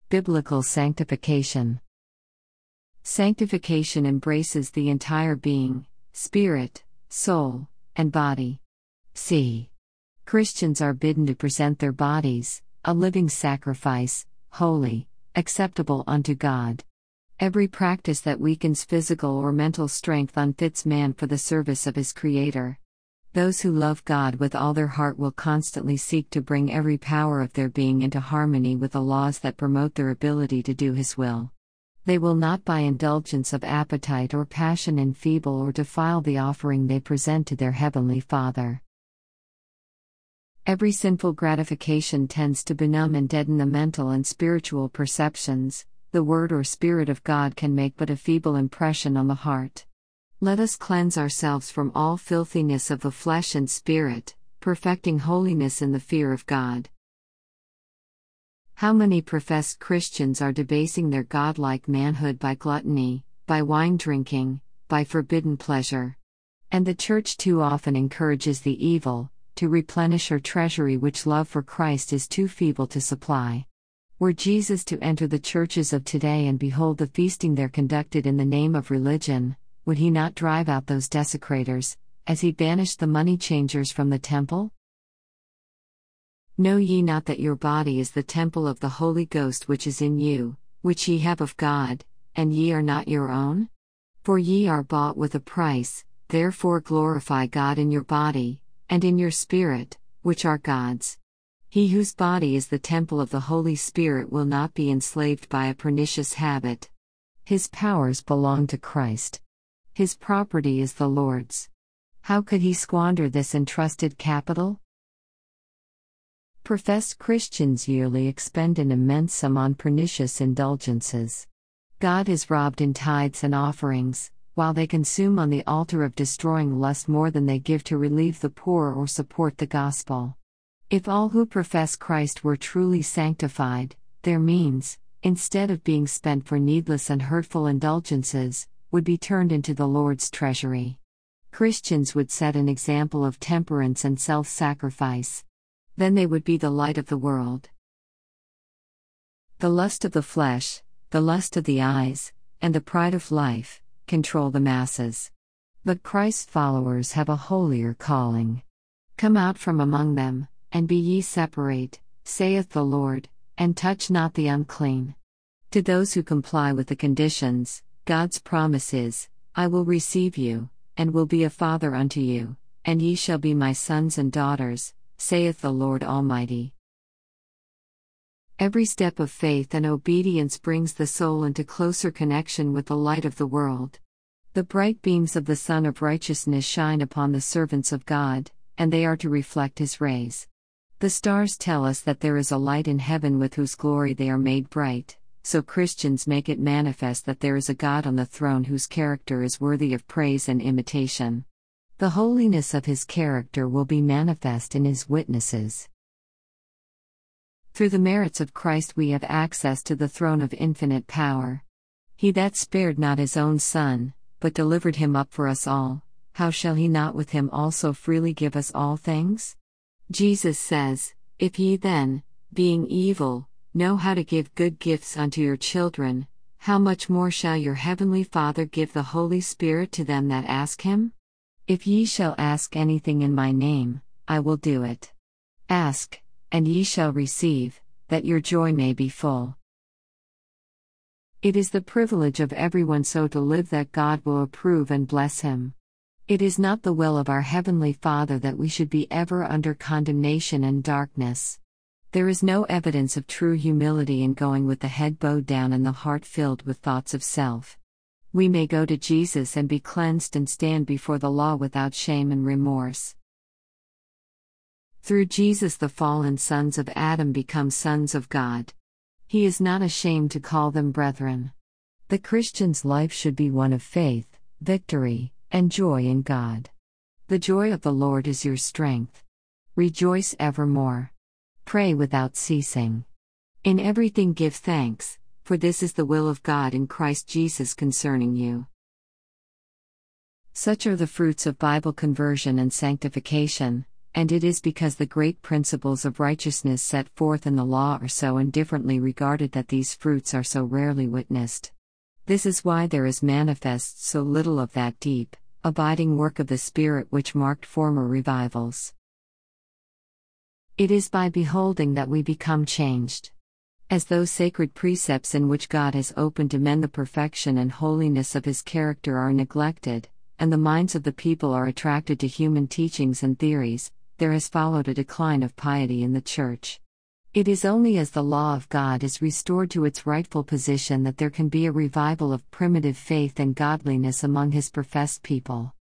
Biblical sanctification. Sanctification embraces the entire being, spirit, soul, and body. C. Christians are bidden to present their bodies, a living sacrifice, holy, acceptable unto God. Every practice that weakens physical or mental strength unfits man for the service of his Creator. Those who love God with all their heart will constantly seek to bring every power of their being into harmony with the laws that promote their ability to do His will. They will not by indulgence of appetite or passion enfeeble or defile the offering they present to their Heavenly Father. Every sinful gratification tends to benumb and deaden the mental and spiritual perceptions. The Word or Spirit of God can make but a feeble impression on the heart. Let us cleanse ourselves from all filthiness of the flesh and spirit, perfecting holiness in the fear of God. How many professed Christians are debasing their godlike manhood by gluttony, by wine drinking, by forbidden pleasure? And the Church too often encourages the evil, to replenish her treasury which love for Christ is too feeble to supply. Were Jesus to enter the churches of today and behold the feasting there conducted in the name of religion, would He not drive out those desecrators, as He banished the money changers from the temple? Know ye not that your body is the temple of the Holy Ghost which is in you, which ye have of God, and ye are not your own? For ye are bought with a price, therefore glorify God in your body, and in your spirit, which are God's. He whose body is the temple of the Holy Spirit will not be enslaved by a pernicious habit. His powers belong to Christ. His property is the Lord's. How could he squander this entrusted capital? Professed Christians yearly expend an immense sum on pernicious indulgences. God is robbed in tithes and offerings, while they consume on the altar of destroying lust more than they give to relieve the poor or support the gospel. If all who profess Christ were truly sanctified, their means, instead of being spent for needless and hurtful indulgences, would be turned into the Lord's treasury. Christians would set an example of temperance and self-sacrifice. Then they would be the light of the world. The lust of the flesh, the lust of the eyes, and the pride of life, control the masses. But Christ's followers have a holier calling. Come out from among them, and be ye separate, saith the Lord, and touch not the unclean. To those who comply with the conditions, God's promise is, I will receive you, and will be a father unto you, and ye shall be my sons and daughters, saith the Lord Almighty. Every step of faith and obedience brings the soul into closer connection with the light of the world. The bright beams of the sun of righteousness shine upon the servants of God, and they are to reflect His rays. The stars tell us that there is a light in heaven with whose glory they are made bright, so Christians make it manifest that there is a God on the throne whose character is worthy of praise and imitation. The holiness of His character will be manifest in His witnesses. Through the merits of Christ we have access to the throne of infinite power. He that spared not His own Son, but delivered Him up for us all, how shall He not with Him also freely give us all things? Jesus says, If ye then, being evil, know how to give good gifts unto your children, how much more shall your heavenly Father give the Holy Spirit to them that ask Him? If ye shall ask anything in my name, I will do it. Ask, and ye shall receive, that your joy may be full. It is the privilege of everyone so to live that God will approve and bless him. It is not the will of our Heavenly Father that we should be ever under condemnation and darkness. There is no evidence of true humility in going with the head bowed down and the heart filled with thoughts of self. We may go to Jesus and be cleansed and stand before the law without shame and remorse. Through Jesus the fallen sons of Adam become sons of God. He is not ashamed to call them brethren. The Christian's life should be one of faith, victory, and joy in God. The joy of the Lord is your strength. Rejoice evermore. Pray without ceasing. In everything give thanks, for this is the will of God in Christ Jesus concerning you. Such are the fruits of Bible conversion and sanctification, And it is because the great principles of righteousness set forth in the law are so indifferently regarded that these fruits are so rarely witnessed. This is why there is manifest so little of that deep, abiding work of the Spirit which marked former revivals. It is by beholding that we become changed. As those sacred precepts in which God has opened to men the perfection and holiness of His character are neglected, and the minds of the people are attracted to human teachings and theories, there has followed a decline of piety in the Church. It is only as the law of God is restored to its rightful position that there can be a revival of primitive faith and godliness among His professed people.